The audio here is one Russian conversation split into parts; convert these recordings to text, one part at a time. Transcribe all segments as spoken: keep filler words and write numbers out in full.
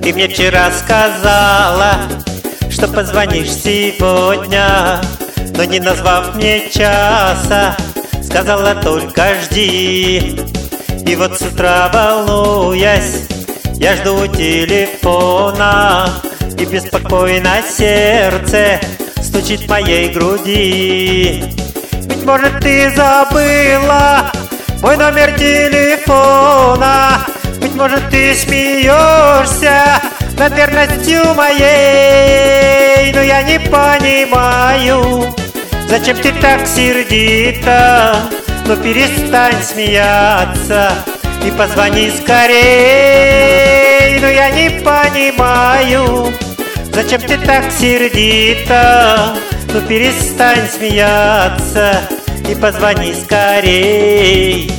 Ты мне вчера сказала, что позвонишь сегодня, но не назвав мне часа, сказала только жди. И вот с утра, волнуясь, я жду телефона, и беспокойно сердце стучит в моей груди. Ведь может ты забыла мой номер телефона, быть может ты смеешься над верностью моей, но я не понимаю, зачем ты так сердита. Ну перестань смеяться и позвони скорей. Но я не понимаю, зачем ты так сердита. Ну перестань смеяться и позвони скорей.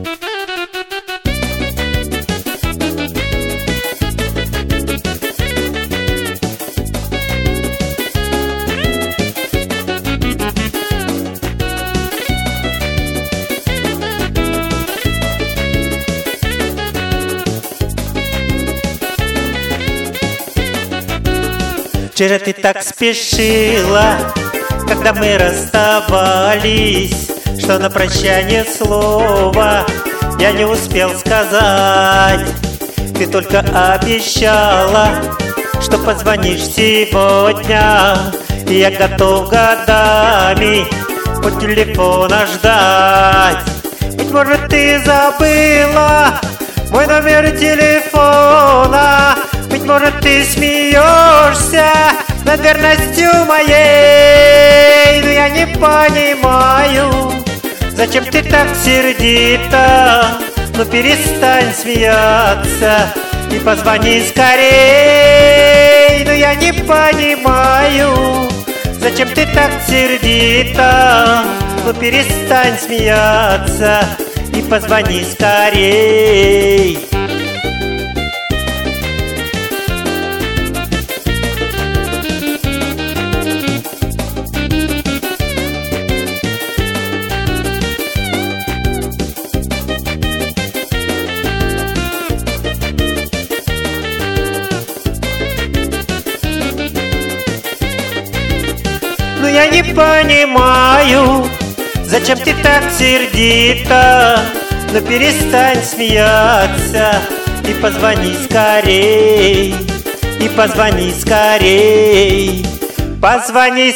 Вчера ты так спешила, когда мы расставались, что на прощание слова я не успел сказать. Ты только обещала, что позвонишь сегодня, и я готов годами у телефона ждать. Ведь может ты забыла мой номер телефона, быть может ты смеешься над верностью моей, но я не понимаю, зачем ты так сердита. Ну перестань смеяться и позвони скорей. Но я не понимаю, зачем ты так сердита. Ну перестань смеяться и позвони скорей. Но я не понимаю, зачем ты так сердита. Но перестань смеяться и позвони скорей. И позвони скорей. Позвони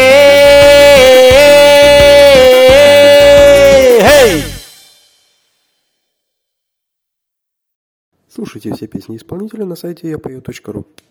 скорей. Hey! Слушайте все песни исполнителя на сайте я пою точка ру.